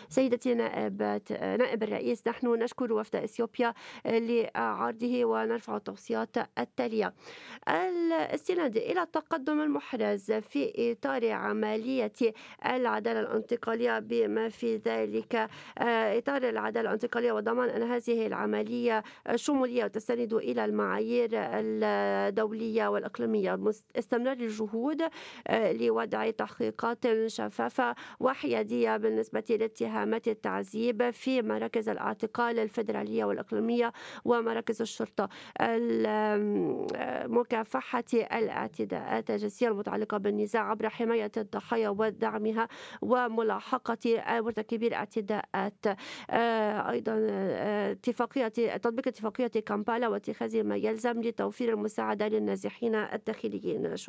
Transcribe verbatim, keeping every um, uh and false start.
سيدتي نائبة نائب الرئيس، نحن نشكر وفد إثيوبيا لعرضه ونرفع التوصيات التالية: الاستناد إلى التقدم المحرز في إطار عملية العدالة الانتقالية، بما في ذلك آه، إطار العدالة الانتقالية، وضمان أن هذه العملية شمولية وتستند إلى المعايير الدولية والإقليمية. مس- استمرار الجهود آه، لوضع تحقيقات شفافة وحيادية بالنسبة لاتهامات التعذيب في مراكز الاعتقال الفيدرالية والإقليمية ومراكز الشرطة. ال- مكافحة الاعتداءات الجنسية المتعلقة بالنزاع عبر حماية الضحايا ودعمها وملاحقة مرتكبي الاعتداءات. آه، أيضا آه، اتفاقية تطبيق اتفاقية كامبالا واتخاذ ما يلزم لتوفير المساعدة للنازحين الداخليين.